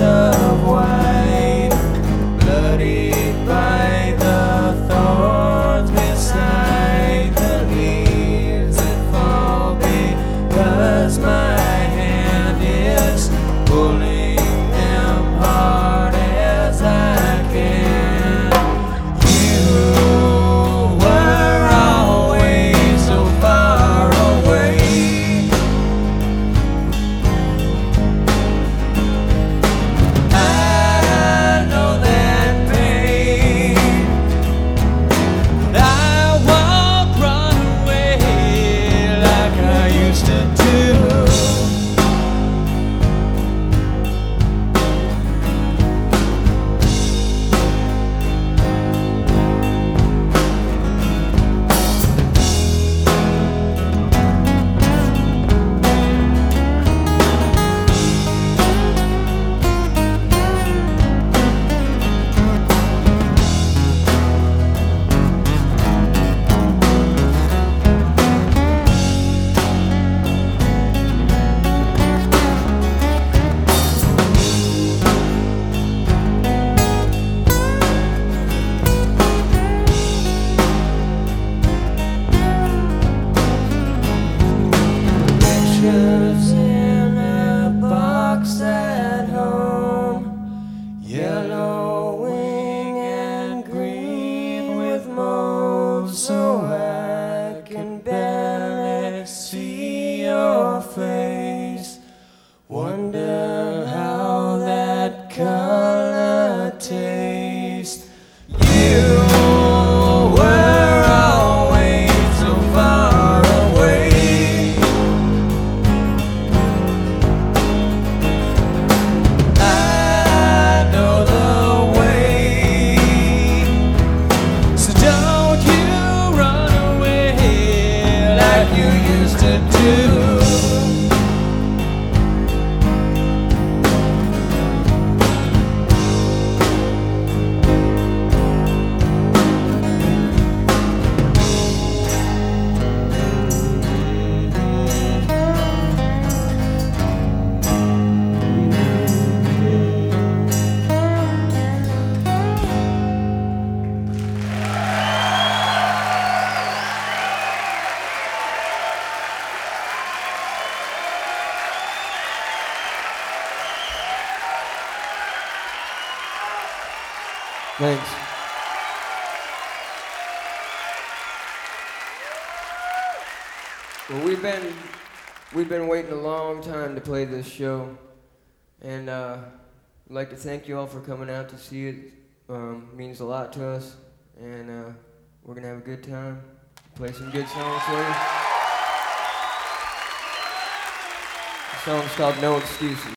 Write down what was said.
of white, bloodied by the thorns beside the leaves that fall, because my hand is pulling them hard as I can. You were always so far away. I know that pain, but I won't run away like I used to do. Pictures in a box at home, yellowing and green with mold, so I can barely see your face. Wonder how that color tastes. You were always so far away. I know the way, so don't you run away like you used to do. Thanks. Well, we've been waiting a long time to play this show, and I'd like to thank you all for coming out to see it. Means a lot to us, and we're gonna have a good time. Play some good songs for you. The song's called No Excuses.